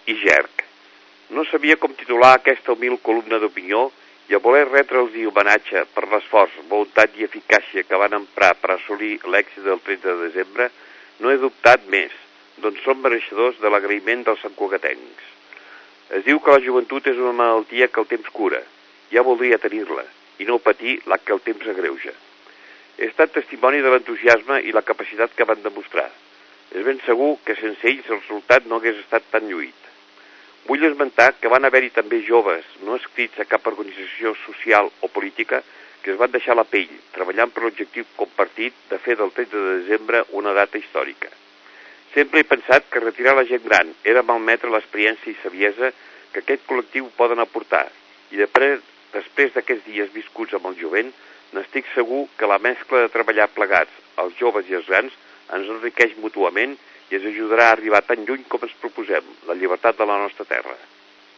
i Gerg. No sabia com titular aquesta humil columna d'opinió i a voler retre'ls homenatge per l'esforç, voluntat i eficàcia que van emprar per assolir l'èxit del 13 de desembre, no he dubtat més, doncs són mereixedors de l'agraïment dels santcugatencs. Es diu que la joventut és una malaltia que el temps cura. Ja voldria tenir-la, i no patir la que el temps agreuja. He estat testimoni de l'entusiasme i la capacitat que van demostrar. És ben segur que sense ells el resultat no hagués estat tan lluït. Vull esmentar que van haver-hi també joves, no escrits a cap organització social o política, que es van deixar la pell, treballant per l'objectiu compartit de fer del 13 de desembre una data històrica. Sempre he pensat que retirar la gent gran era malmetre l'experiència i saviesa que aquest col·lectiu poden aportar, i després d'aquests dies viscuts amb el jovent, n'estic segur que la mescla de treballar plegats, els joves i els grans, ens enriqueix mútuament i ens ajudarà a arribar tan lluny com ens proposem, la llibertat de la nostra terra.